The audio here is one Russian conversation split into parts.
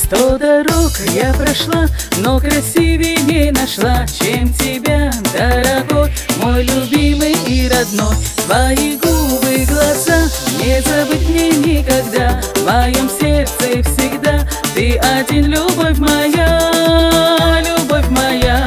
100 дорог я прошла, но красивее не нашла, чем тебя, дорогой, мой любимый и родной. Твои губы, глаза, не забыть мне никогда, в моем сердце всегда ты один, любовь моя, любовь моя.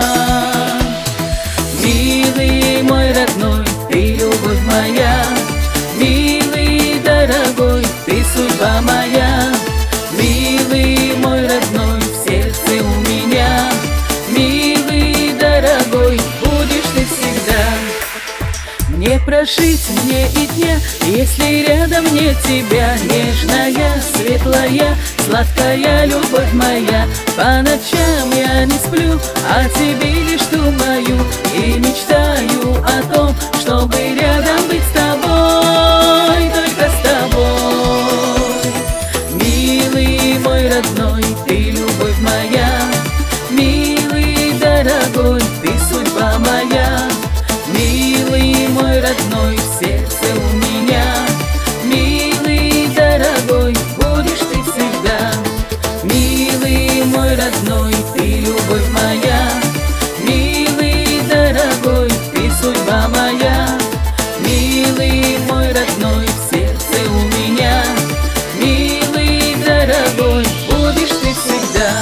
Милый мой родной, ты любовь моя, милый дорогой, ты судьба моя. Милый мой родной, в сердце у меня, милый дорогой, будешь ты всегда. Не прожить мне и дня, если рядом нет тебя. Нежная, светлая, сладкая любовь моя. По ночам я не сплю, о тебе лишь думаю и мечтаю о том, чтобы рядом быть с тобой, только с тобой. Милый мой родной, ты любовь моя, милый дорогой, ты судьба моя. Милый мой родной, в сердце у меня, милый дорогой, будешь ты всегда. Милый мой родной, ты любовь моя, милый дорогой, ты судьба моя. Милый мой родной, в сердце у меня, милый дорогой, будешь ты всегда.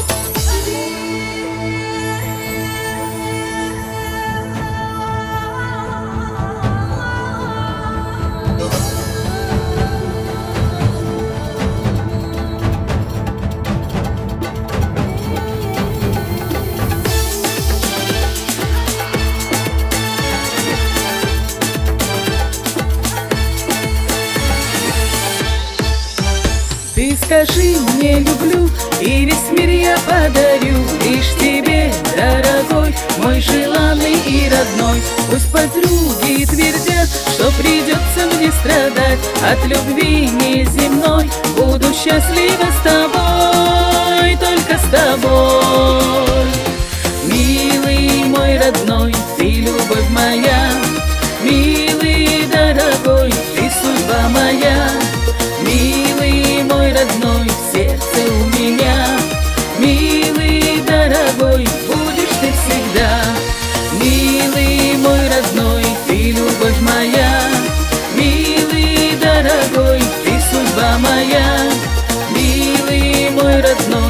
Ты скажи мне люблю, и весь мир я подарю лишь тебе, дорогой, мой желанный и родной. Пусть подруги твердят, что придется мне страдать от любви неземной. Буду счастлива с тобой, только с тобой. Милый мой родной, ты любовь моя, милый дорогой, ты судьба моя. Милый мой родной, в сердце у меня, милый дорогой, будешь ты всегда. Милый мой родной, ты любовь моя, милый дорогой, ты судьба моя. Милый мой родной,